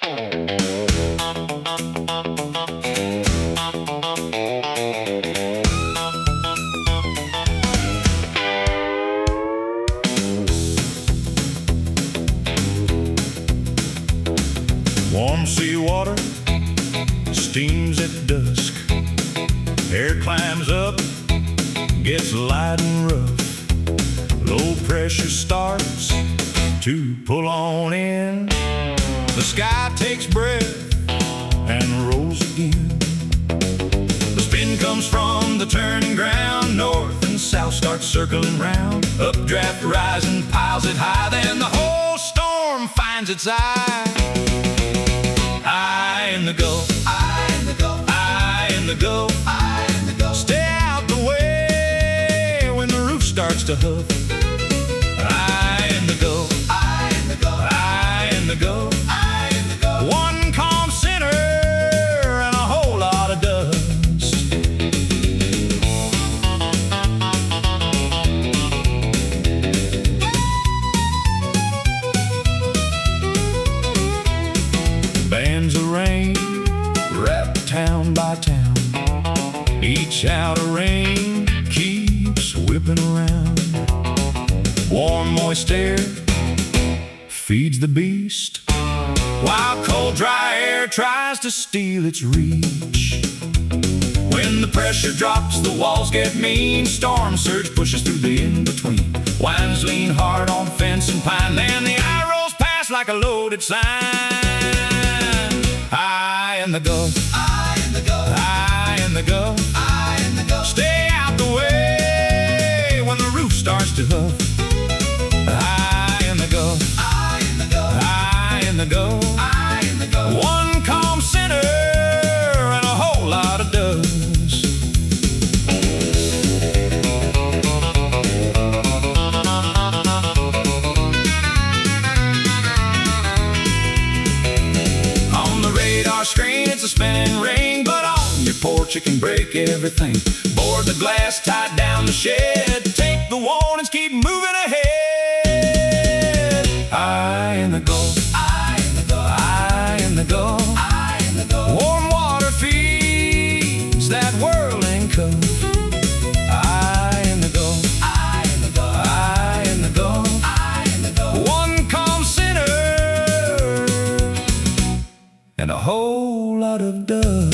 Warm seawater steams at dusk. Air climbs up, gets light and rough. Low pressure starts to pull on in. The sky takes breath and rolls again. The spin comes from the turning ground. North and south start circling round. Updraft rising piles it high. Then the whole storm finds its eye. Eye in the Gulf, eye in the Gulf, eye in the Gulf, eye in the Gulf. Stay out the way when the roof starts to huff. Eye in the Gulf, eye in the Gulf, eye in the Gulf, eye in the Gulf. One calm center and a whole lot of dust. Bands of rain wrap town by town. Each out of rain keeps whipping around. Warm, moist air feeds the beast, while cold, dry air tries to steal its reach. When the pressure drops, the walls get mean. Storm surge pushes through the in-between. Winds lean hard on fence and pine. Then the eye rolls past like a loaded sign. Eye in the Gulf, eye in the Gulf, eye in the Gulf, eye in the Gulf. Stay out the way when the roof starts to huff. Eye in the Gulf, eye in the Gulf, eye in the Gulf, eye in the Gulf. One calm center and a whole lot of dust. Screen, it's a spinning ring, but on your porch it can break everything. Board the glass, tie down the shed, take the warnings, keep moving ahead. Eye in the Gulf, eye in the Gulf, eye in the Gulf, eye in the Gulf. Warm water feeds that whirling cup. Eye in the Gulf, eye in the Gulf, eye in the Gulf, eye in the Gulf. One calm center and a whole lot of dust.